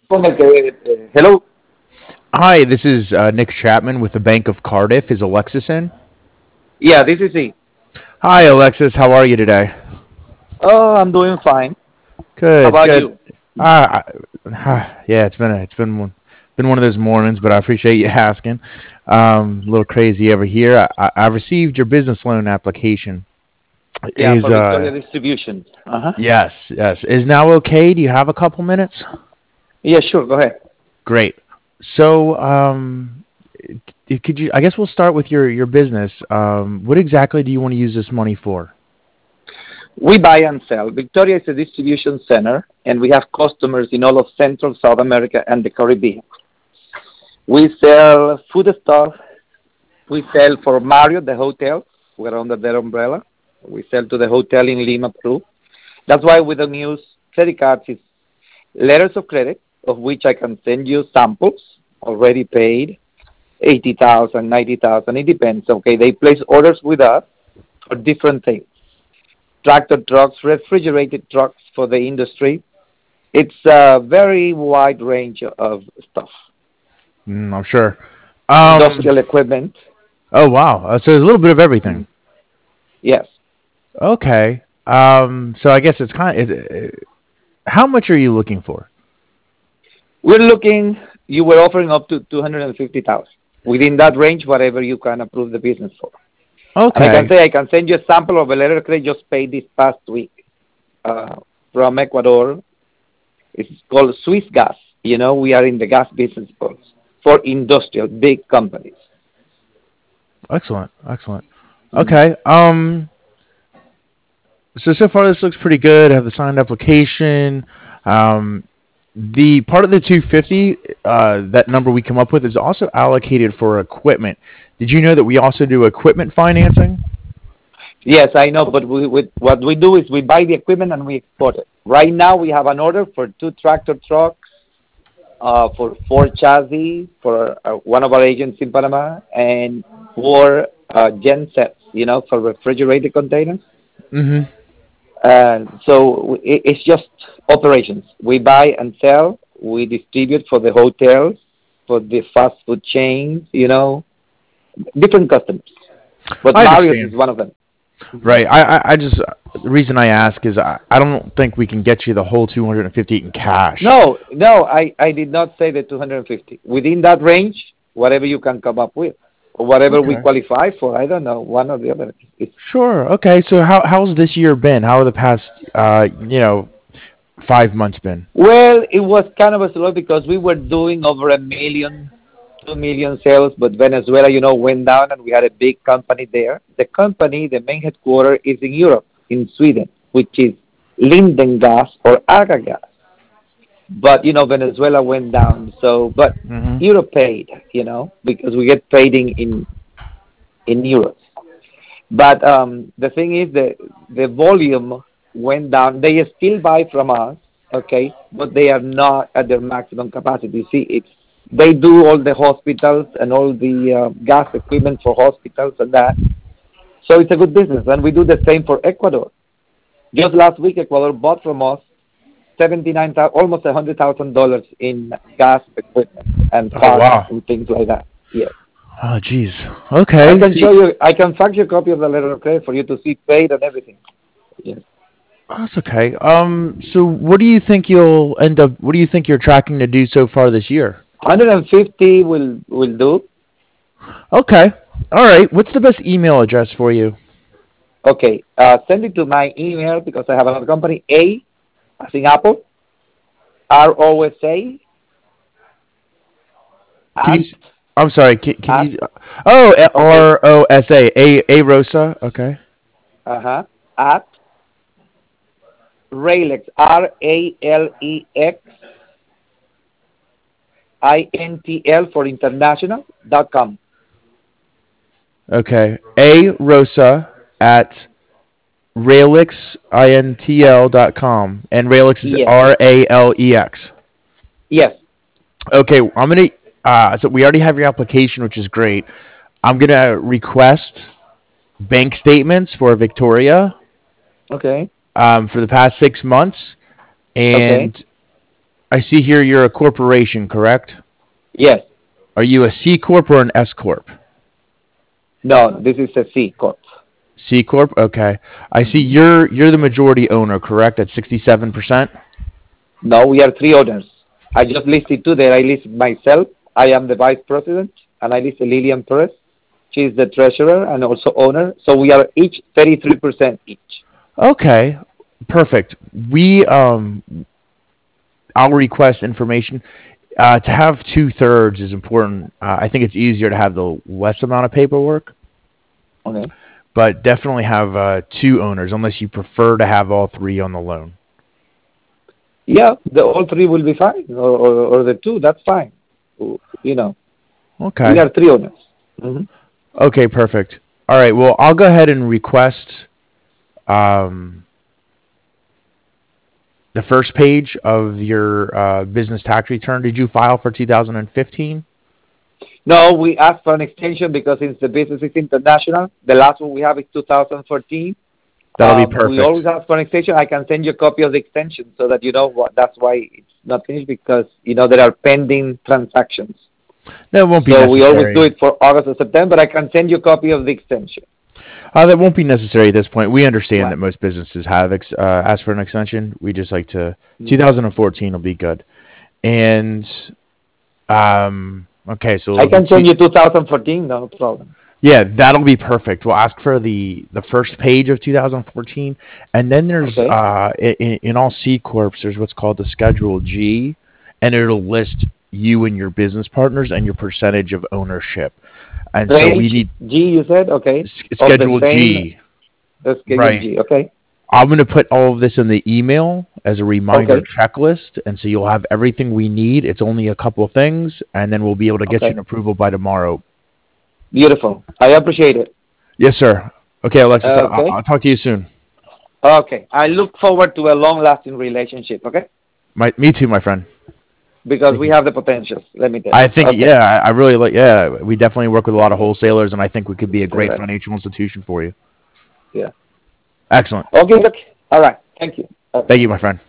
Hello. Hi, this is Nick Chapman with the Bank of Cardiff. Is Alexis in? Yeah, this is he. Hi, Alexis. How are you today? Oh, I'm doing fine. How Good, about good. you? Uh, yeah, been one of those mornings, but I appreciate you asking. A little crazy over here. I received your business loan application. Yeah, Is for Victoria Distribution. Uh-huh. yes. Is now okay? Do you have a couple minutes? Yeah, sure. Go ahead. Great. So, could you? I guess we'll start with your business. What exactly do you want to use this money for? We buy and sell. Victoria is a distribution center, and we have customers in all of Central, South America, and the Caribbean. We sell food stuff. We sell for Marriott, the hotel. We're under their umbrella. We sell to the hotel in Lima, Peru. That's why we don't use credit cards. It's letters of credit, of which I can send you samples already paid 80,000, 90,000. It depends. Okay, they place orders with us for different things. Tractor trucks, refrigerated trucks for the industry. It's a very wide range of stuff. I'm sure. Um, Industrial equipment. oh wow. So there's a little bit of everything. Yes. Okay. So I guess it's how much are you looking for? We're looking, you were offering up to 250,000. Within that range, whatever you can approve the business for. And I can Okay. say I can send you a sample of a letter of credit just paid this past week uh, from Ecuador. It's called Swiss Gas. You know, we are in the gas business for industrial big companies. Excellent. Excellent. Mhm. Okay. So far this looks pretty good. I have the signed application. Um, the part of the 250, that number we come up with is also allocated for equipment. Did you know that we also do equipment financing? Yes, I know, but what we do is we buy the equipment and we export it. Right now, we have an order for two tractor trucks, for four chassis for one of our agents in Panama, and four gen sets, you know, for refrigerated containers. Mm-hmm. So it's just operations. We buy and sell. We distribute for the hotels, for the fast food chains, you know, different customers. But I Marriott is understand. one of them. Right. I just the reason I ask is I don't think we can get you the whole 250 in cash. No, I did not say the 250. Within that range, whatever you can come up with, or whatever we Okay. qualify for, I don't know, one or the other. It's, Sure. Okay. So how's this year been? How are the past 5 months been? well, it was kind of a slow because we were doing over a million, 2 million sales, but Venezuela, you know, went down and we had a big company there. The company, the main headquarters is in Europe, in Sweden, which is Linden Gas or Aga Gas. But you know Venezuela went down. So, but Mm-hmm. Europe paid, you know, because we get paid in euros. But the thing is, the volume went down. They still buy from us, okay, but they are not at their maximum capacity. You see, it's they do all the hospitals and all the gas equipment for hospitals and that. So it's a good business, and we do the same for Ecuador. Just last week, Ecuador bought from us 79,000, almost $100,000 in gas equipment and Oh parts wow. and things like that. Yes. Oh geez. I Okay. can show See, you. I can fax you a copy of the letter of credit for you to see paid and everything. Yes. that's okay. So what do you think you'll end up? What do you think you're tracking to do so far this year? 150 will do. Okay. All right. What's the best email address for you? Okay. Send it to my email because I have another company. A as in Apple. ROSA Can you? at I'm sorry. Can at you? Oh, okay. ROSA. A Rosa. Okay. At Ralex RALEXINTL for international.com. Okay. A Rosa at railexintl.com. And Railix is Yes. RALEX. Yes. Okay. I'm going to. So we already have your application, which is great. I'm going to request bank statements for Victoria Okay. for the past 6 months. Okay. And I see here you're a corporation, correct? Yes. Are you a C corp or an S corp? No, this is a C corp. C corp. Okay. I see you're the majority owner, correct? At 67%. No, we are three owners. I just listed two there. I listed myself. I am the vice president, and I listed Lilian Perez. She is the treasurer and also owner. So we are each 33% each. Okay. Perfect. I'll request information. To have 2/3 is important. I think it's easier to have the less amount of paperwork. Okay. But definitely have two owners, unless you prefer to have all three on the loan. Yeah, all three will be fine, or the two. That's fine. You know. Okay. We are three owners. Mm-hmm. Okay, perfect. All right. Well, I'll go ahead and request the first page of your business tax return. Did you file for 2015? No, we asked for an extension because since the business is international, the last one we have is 2014. That'll be perfect. We always ask for an extension. I can send you a copy of the extension so that you know what. That's why it's not finished, because there are pending transactions. That won't be necessary. So we always do it for August or September. I can send you a copy of the extension. That won't be necessary at this point. We understand that most businesses have asked for an extension. We just like to. 2014 will be good. And okay, so I can send you 2014. No problem. Yeah, that'll be perfect. We'll ask for the first page of 2014, and then there's in all C corps there's what's called the Schedule G, and it'll list you and your business partners and your percentage of ownership. And so we need G. You said okay. Schedule G. The Schedule right. G. Okay. I'm going to put all of this in the email as a reminder checklist, and so you'll have everything we need. It's only a couple of things, and then we'll be able to get you an approval by tomorrow. Beautiful. I appreciate it. Yes, sir. Okay, Alexis, I'll talk to you soon. Okay. I look forward to a long-lasting relationship, okay? Me too, my friend. Because we have the potential, let me tell you. I think, I really like, we definitely work with a lot of wholesalers, and I think we could be a great financial institution for you. Yeah. Excellent. Okay, look. All right. Thank you. Thank you, my friend.